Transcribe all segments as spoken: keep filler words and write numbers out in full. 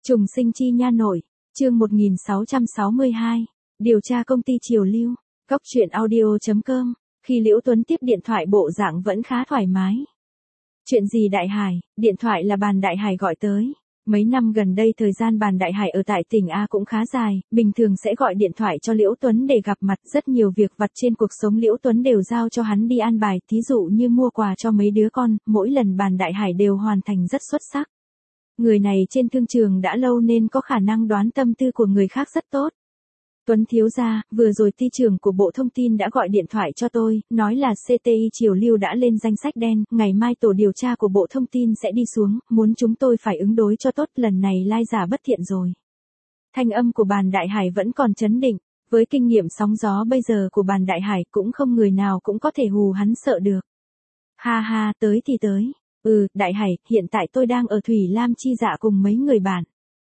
Trùng sinh chi nha nội, chương một nghìn sáu trăm sáu mươi hai, điều tra công ty Triều Lưu, góc truyện audio chấm com, khi Liễu Tuấn tiếp điện thoại bộ dạng vẫn khá thoải mái. Chuyện gì Đại Hải, điện thoại là Bàn Đại Hải gọi tới. Mấy năm gần đây thời gian Bàn Đại Hải ở tại tỉnh A cũng khá dài, bình thường sẽ gọi điện thoại cho Liễu Tuấn để gặp mặt, rất nhiều việc vặt trên cuộc sống Liễu Tuấn đều giao cho hắn đi an bài, thí dụ như mua quà cho mấy đứa con, mỗi lần Bàn Đại Hải đều hoàn thành rất xuất sắc. Người này trên thương trường đã lâu nên có khả năng đoán tâm tư của người khác rất tốt. Tuấn thiếu gia, vừa rồi ty trưởng của Bộ Thông tin đã gọi điện thoại cho tôi, nói là xê tê i Triều Lưu đã lên danh sách đen, ngày mai tổ điều tra của Bộ Thông tin sẽ đi xuống, muốn chúng tôi phải ứng đối cho tốt, lần này lai giả bất thiện rồi. Thanh âm của Bàn Đại Hải vẫn còn trấn định, với kinh nghiệm sóng gió bây giờ của Bàn Đại Hải cũng không người nào cũng có thể hù hắn sợ được. Ha ha, tới thì tới. Ừ, Đại Hải, hiện tại tôi đang ở Thủy Lam Chi Dạ cùng mấy người bạn.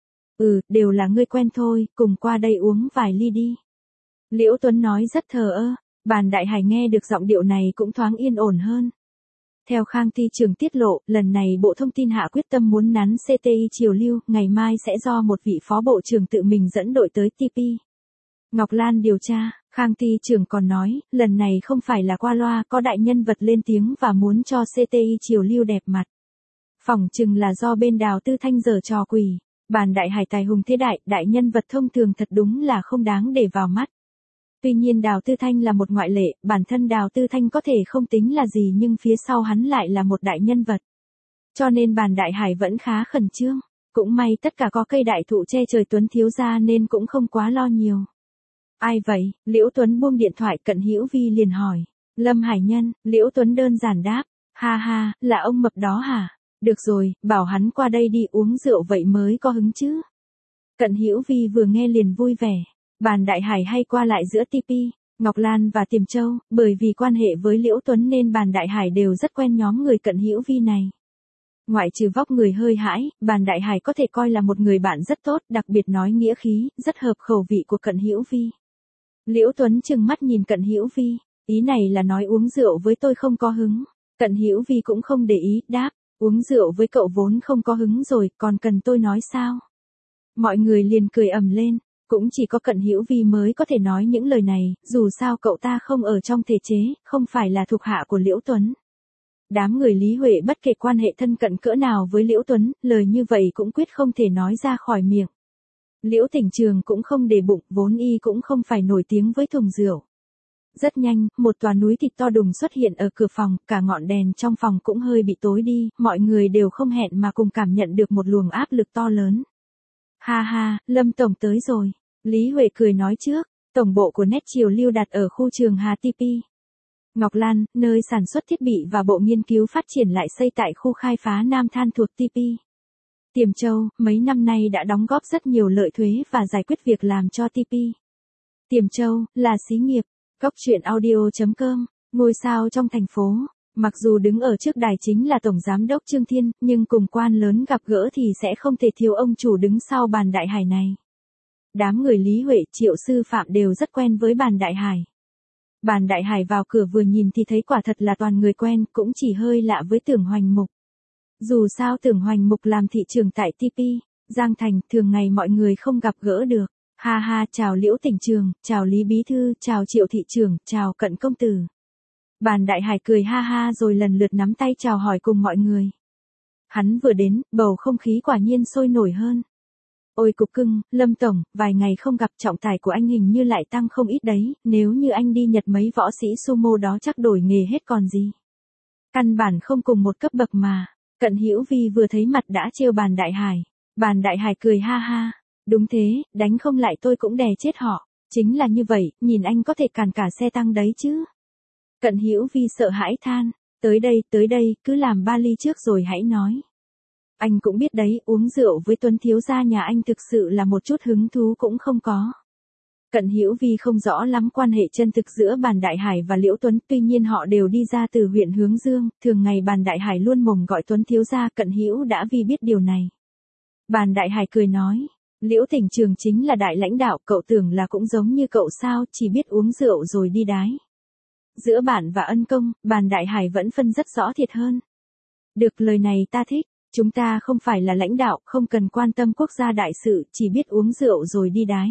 Ừ, đều là ngươi quen thôi, cùng qua đây uống vài ly đi. Liễu Tuấn nói rất thờ ơ, Bàn Đại Hải nghe được giọng điệu này cũng thoáng yên ổn hơn. Theo Khang ty trưởng tiết lộ, lần này Bộ Thông tin hạ quyết tâm muốn nắn xê tê i Triều Lưu, ngày mai sẽ do một vị phó bộ trưởng tự mình dẫn đội tới tê pê. Ngọc Lan điều tra, Khang ty trưởng còn nói, lần này không phải là qua loa, có đại nhân vật lên tiếng và muốn cho xê tê i Triều Lưu đẹp mặt. Phỏng chừng là do bên Đào Tư Thanh giở trò quỷ. Bàn Đại Hải tài hùng thế đại, đại nhân vật thông thường thật đúng là không đáng để vào mắt. Tuy nhiên Đào Tư Thanh là một ngoại lệ, bản thân Đào Tư Thanh có thể không tính là gì nhưng phía sau hắn lại là một đại nhân vật. Cho nên Bàn Đại Hải vẫn khá khẩn trương, cũng may tất cả có cây đại thụ che trời Tuấn thiếu gia nên cũng không quá lo nhiều. Ai vậy? Liễu Tuấn buông điện thoại, Cận Hữu Vi liền hỏi. Lâm Hải Nhân, Liễu Tuấn đơn giản đáp. Ha ha, là ông mập đó hả? Được rồi, bảo hắn qua đây đi uống rượu vậy mới có hứng chứ. Cận Hữu Vi vừa nghe liền vui vẻ. Bàn Đại Hải hay qua lại giữa tê pê, Ngọc Lan và Tiềm Châu, bởi vì quan hệ với Liễu Tuấn nên Bàn Đại Hải đều rất quen nhóm người Cận Hữu Vi này. Ngoại trừ vóc người hơi hãi, Bàn Đại Hải có thể coi là một người bạn rất tốt, đặc biệt nói nghĩa khí, rất hợp khẩu vị của Cận Hữu Vi. Liễu Tuấn trừng mắt nhìn Cận Hữu Vi, ý này là nói uống rượu với tôi không có hứng. Cận Hữu Vi cũng không để ý, đáp. Uống rượu với cậu vốn không có hứng rồi, còn cần tôi nói sao? Mọi người liền cười ầm lên, cũng chỉ có Cận Hữu Vi mới có thể nói những lời này, dù sao cậu ta không ở trong thể chế, không phải là thuộc hạ của Liễu Tuấn. Đám người Lý Huệ bất kể quan hệ thân cận cỡ nào với Liễu Tuấn, lời như vậy cũng quyết không thể nói ra khỏi miệng. Liễu Tỉnh Trường cũng không để bụng, vốn y cũng không phải nổi tiếng với thùng rượu. Rất nhanh, một tòa núi thịt to đùng xuất hiện ở cửa phòng, cả ngọn đèn trong phòng cũng hơi bị tối đi, mọi người đều không hẹn mà cùng cảm nhận được một luồng áp lực to lớn. Ha ha, Lâm Tổng tới rồi. Lý Huệ cười nói trước, tổng bộ của Net Triều Lưu đặt ở khu Trường Hà tê pê. Ngọc Lan, nơi sản xuất thiết bị và bộ nghiên cứu phát triển lại xây tại khu khai phá Nam Than thuộc tê pê. Tiềm Châu, mấy năm nay đã đóng góp rất nhiều lợi thuế và giải quyết việc làm cho tê pê. Tiềm Châu, là xí nghiệp. Góc truyện audio chấm com, ngôi sao trong thành phố, mặc dù đứng ở trước đài chính là Tổng Giám đốc Trương Thiên, nhưng cùng quan lớn gặp gỡ thì sẽ không thể thiếu ông chủ đứng sau Bàn Đại Hải này. Đám người Lý Huệ, Triệu Sư Phạm đều rất quen với Bàn Đại Hải. Bàn Đại Hải vào cửa vừa nhìn thì thấy quả thật là toàn người quen, cũng chỉ hơi lạ với Tưởng Hoành Mục. Dù sao Tưởng Hoành Mục làm thị trường tại tê pê, Giang Thành, thường ngày mọi người không gặp gỡ được. Ha ha, chào Liễu Tỉnh Trường, chào Lý Bí Thư, chào Triệu Thị Trưởng, chào Cận Công Tử. Bàn Đại Hải cười ha ha rồi lần lượt nắm tay chào hỏi cùng mọi người. Hắn vừa đến, bầu không khí quả nhiên sôi nổi hơn. Ôi cục cưng, Lâm Tổng, vài ngày không gặp, trọng tài của anh hình như lại tăng không ít đấy, nếu như anh đi Nhật mấy võ sĩ sumo đó chắc đổi nghề hết còn gì. Căn bản không cùng một cấp bậc mà. Cận Hữu Vi vừa thấy mặt đã trêu Bàn Đại Hải. Bàn Đại Hải cười ha ha. Đúng thế, đánh không lại tôi cũng đè chết họ. Chính là như vậy, nhìn anh có thể cản cả xe tăng đấy chứ. Cận Hữu Vi sợ hãi than. Tới đây, tới đây, cứ làm ba ly trước rồi hãy nói. Anh cũng biết đấy, uống rượu với Tuấn thiếu gia nhà anh thực sự là một chút hứng thú cũng không có. Cận Hữu Vi không rõ lắm quan hệ chân thực giữa Bàn Đại Hải và Liễu Tuấn, tuy nhiên họ đều đi ra từ huyện Hướng Dương, thường ngày Bàn Đại Hải luôn mồm gọi Tuấn thiếu gia, Cận Hữu đã Vi biết điều này. Bàn Đại Hải cười nói. Liễu Tỉnh Trường chính là đại lãnh đạo, cậu tưởng là cũng giống như cậu sao, chỉ biết uống rượu rồi đi đái. Giữa bạn và ân công, Bàn Đại Hải vẫn phân rất rõ thiệt hơn. Được, lời này ta thích. Chúng ta không phải là lãnh đạo, không cần quan tâm quốc gia đại sự, chỉ biết uống rượu rồi đi đái.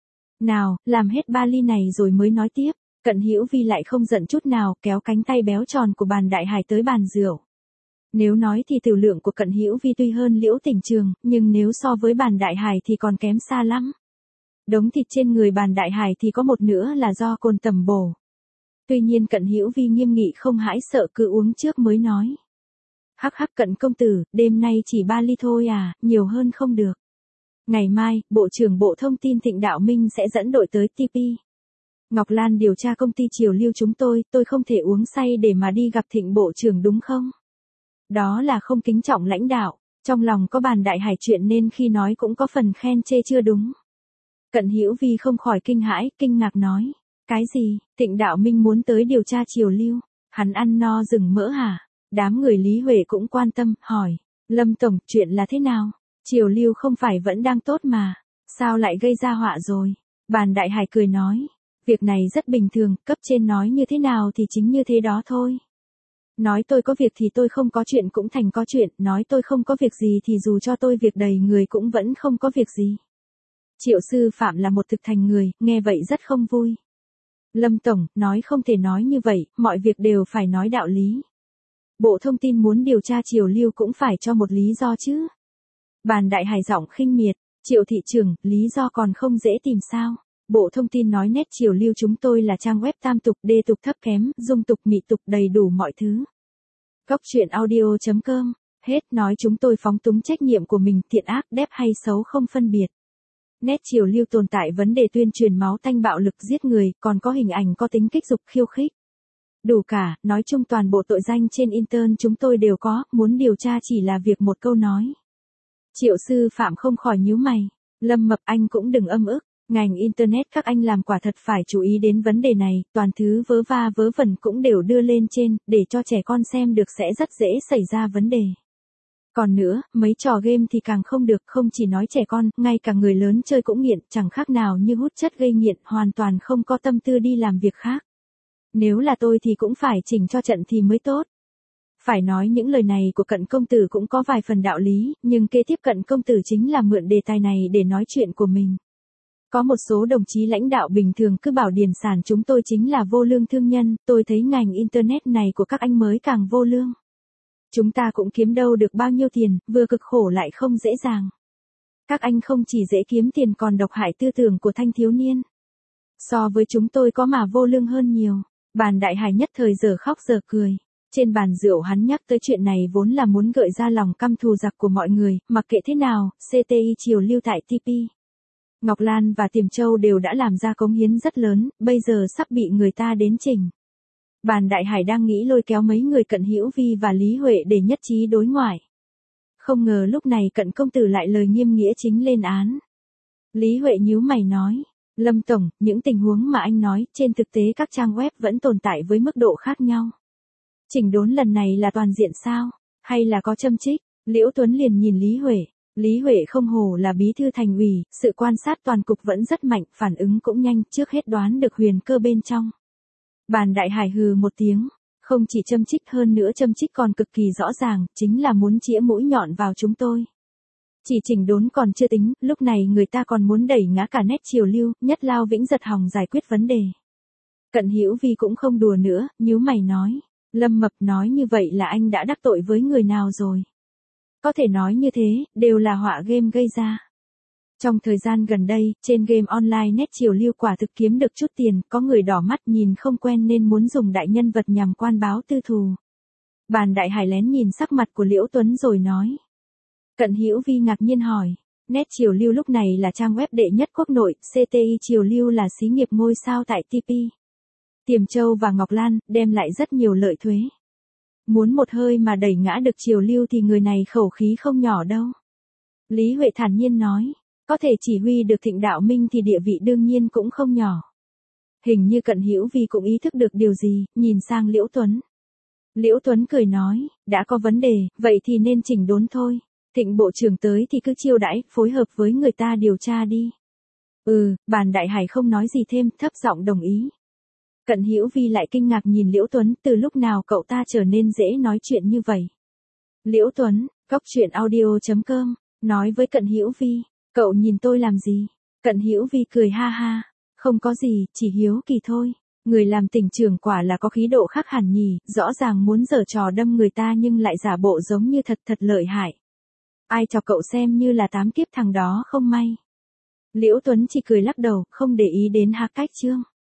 Nào, làm hết ba ly này rồi mới nói tiếp. Cận Hữu Vi lại không giận chút nào, kéo cánh tay béo tròn của bàn đại hải tới bàn rượu. Nếu nói thì tiểu lượng của Cận Hữu Vi tuy hơn Liễu Tỉnh Trường, nhưng nếu so với bàn đại hải thì còn kém xa lắm. Đống thịt trên người bàn đại hải thì có một nửa là do cồn tầm bổ. Tuy nhiên Cận Hữu Vi nghiêm nghị không hãi sợ, cứ uống trước mới nói. Hắc hắc Cận công tử, đêm nay chỉ ba ly thôi à, nhiều hơn không được. Ngày mai, Bộ trưởng Bộ Thông tin Thịnh Đạo Minh sẽ dẫn đội tới tê pê. Ngọc Lan điều tra công ty Triều Lưu chúng tôi, tôi không thể uống say để mà đi gặp Thịnh Bộ trưởng đúng không? Đó là không kính trọng lãnh đạo, trong lòng có bàn đại hải chuyện nên khi nói cũng có phần khen chê chưa đúng. Cận Hữu Vi không khỏi kinh hãi, kinh ngạc nói. Cái gì, Thịnh Đạo Minh muốn tới điều tra Triều Lưu, hắn ăn no rừng mỡ hả? Đám người Lý Huệ cũng quan tâm, hỏi. Lâm Tổng, chuyện là thế nào? Triều Lưu không phải vẫn đang tốt mà, sao lại gây ra họa rồi? Bàn đại hải cười nói. Việc này rất bình thường, cấp trên nói như thế nào thì chính như thế đó thôi. Nói tôi có việc thì tôi không có chuyện cũng thành có chuyện, nói tôi không có việc gì thì dù cho tôi việc đầy người cũng vẫn không có việc gì. Triệu Sư Phạm là một thực thành người, nghe vậy rất không vui. Lâm Tổng, nói không thể nói như vậy, mọi việc đều phải nói đạo lý. Bộ Thông tin muốn điều tra Triều Lưu cũng phải cho một lý do chứ. Bàn đại hải giọng khinh miệt, Triệu thị trưởng, lý do còn không dễ tìm sao. Bộ Thông tin nói nét Triều Lưu chúng tôi là trang web tam tục đê tục thấp kém, dung tục mị tục đầy đủ mọi thứ. Góc truyện audio chấm com, hết nói chúng tôi phóng túng trách nhiệm của mình, thiện ác, đẹp hay xấu không phân biệt. Nét Triều Lưu tồn tại vấn đề tuyên truyền máu tanh bạo lực giết người, còn có hình ảnh có tính kích dục khiêu khích. Đủ cả, nói chung toàn bộ tội danh trên internet chúng tôi đều có, muốn điều tra chỉ là việc một câu nói. Triệu Sư Phạm không khỏi nhíu mày. Lâm Mập anh cũng đừng âm ức, ngành internet các anh làm quả thật phải chú ý đến vấn đề này, toàn thứ vớ va vớ vẩn cũng đều đưa lên trên, để cho trẻ con xem được sẽ rất dễ xảy ra vấn đề. Còn nữa, mấy trò game thì càng không được, không chỉ nói trẻ con, ngay cả người lớn chơi cũng nghiện, chẳng khác nào như hút chất gây nghiện, hoàn toàn không có tâm tư đi làm việc khác. Nếu là tôi thì cũng phải chỉnh cho trận thì mới tốt. Phải nói những lời này của Cận công tử cũng có vài phần đạo lý, nhưng kế tiếp Cận công tử chính là mượn đề tài này để nói chuyện của mình. Có một số đồng chí lãnh đạo bình thường cứ bảo điền sản chúng tôi chính là vô lương thương nhân, tôi thấy ngành internet này của các anh mới càng vô lương. Chúng ta cũng kiếm đâu được bao nhiêu tiền, vừa cực khổ lại không dễ dàng. Các anh không chỉ dễ kiếm tiền còn độc hại tư tưởng của thanh thiếu niên. So với chúng tôi có mà vô lương hơn nhiều. Bàn đại hải nhất thời giờ khóc giờ cười. Trên bàn rượu hắn nhắc tới chuyện này vốn là muốn gợi ra lòng căm thù giặc của mọi người, mặc kệ thế nào, xê tê i Triều Lưu tại tê pê. Ngọc Lan và Tiềm Châu đều đã làm ra cống hiến rất lớn, bây giờ sắp bị người ta đến chỉnh. Bàn đại hải đang nghĩ lôi kéo mấy người Cận Hữu Vi và Lý Huệ để nhất trí đối ngoại. Không ngờ lúc này Cận công tử lại lời nghiêm nghĩa chính lên án. Lý Huệ nhíu mày nói, Lâm Tổng, những tình huống mà anh nói, trên thực tế các trang web vẫn tồn tại với mức độ khác nhau. Chỉnh đốn lần này là toàn diện sao? Hay là có châm chích? Liễu Tuấn liền nhìn Lý Huệ. Lý Huệ không hổ là bí thư thành ủy, sự quan sát toàn cục vẫn rất mạnh, phản ứng cũng nhanh, trước hết đoán được huyền cơ bên trong. Bàn đại hải hừ một tiếng, không chỉ châm chích hơn nữa châm chích còn cực kỳ rõ ràng, chính là muốn chĩa mũi nhọn vào chúng tôi. Chỉ chỉnh đốn còn chưa tính, lúc này người ta còn muốn đẩy ngã cả nét Triều Lưu, nhất lao vĩnh giật hòng giải quyết vấn đề. Cận Hữu Vi cũng không đùa nữa, nhíu mày nói, Lâm Mập nói như vậy là anh đã đắc tội với người nào rồi? Có thể nói như thế, đều là họa game gây ra. Trong thời gian gần đây, trên game online nét Triều Lưu quả thực kiếm được chút tiền, có người đỏ mắt nhìn không quen nên muốn dùng đại nhân vật nhằm quan báo tư thù. Bàn đại hải lén nhìn sắc mặt của Liễu Tuấn rồi nói. Cận Hữu Vi ngạc nhiên hỏi, nét Triều Lưu lúc này là trang web đệ nhất quốc nội, xê tê i Triều Lưu là xí nghiệp ngôi sao tại tê pê. Tiềm Châu và Ngọc Lan, đem lại rất nhiều lợi thuế. Muốn một hơi mà đẩy ngã được Triều Lưu thì người này khẩu khí không nhỏ đâu. Lý Huệ thản nhiên nói, có thể chỉ huy được Thịnh Đạo Minh thì địa vị đương nhiên cũng không nhỏ. Hình như Cận Hữu Vi cũng ý thức được điều gì, nhìn sang Liễu Tuấn. Liễu Tuấn cười nói, đã có vấn đề, vậy thì nên chỉnh đốn thôi. Thịnh bộ trưởng tới thì cứ chiêu đãi, phối hợp với người ta điều tra đi. Ừ, bàn đại hải không nói gì thêm, thấp giọng đồng ý. Cận Hữu Vi lại kinh ngạc nhìn Liễu Tuấn, từ lúc nào cậu ta trở nên dễ nói chuyện như vậy. Liễu Tuấn, Cóc truyện audio chấm com nói với Cận Hữu Vi, cậu nhìn tôi làm gì? Cận Hữu Vi cười ha ha, không có gì, chỉ hiếu kỳ thôi. Người làm tỉnh trưởng quả là có khí độ khác hẳn nhỉ, rõ ràng muốn giở trò đâm người ta nhưng lại giả bộ giống như thật thật lợi hại. Ai cho cậu xem như là tám kiếp thằng đó không may. Liễu Tuấn chỉ cười lắc đầu, không để ý đến Hạc Cách Trương.